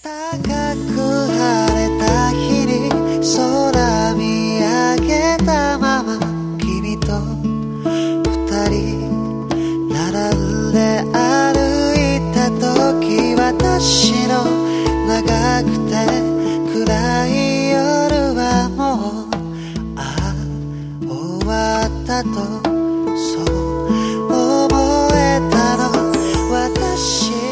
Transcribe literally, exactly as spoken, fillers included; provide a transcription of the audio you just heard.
高く晴れた日に空見上げたまま君と二人並んで歩いた時、私の長くて暗い夜はもうああ終わったとそう思えたの。私